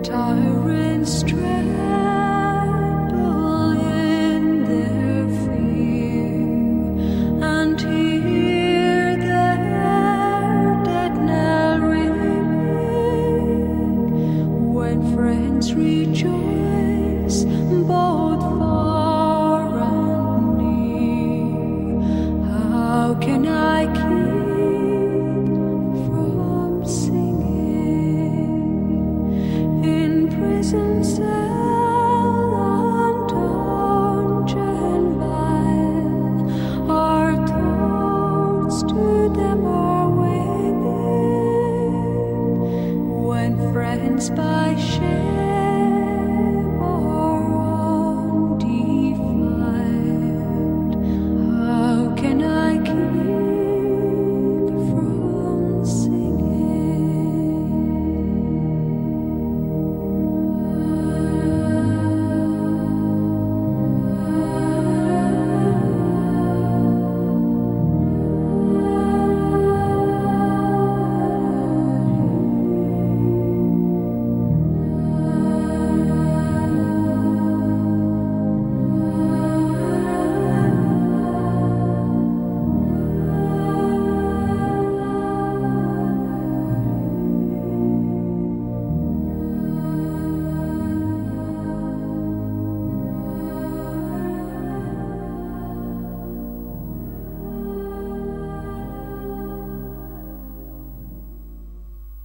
tyrants tremble in their fear, and hear their dead knell ring. When friends rejoice, both far and near, how can I keep from singing? In prison cell and dungeon vile, our thoughts to them are winging. When friends by shame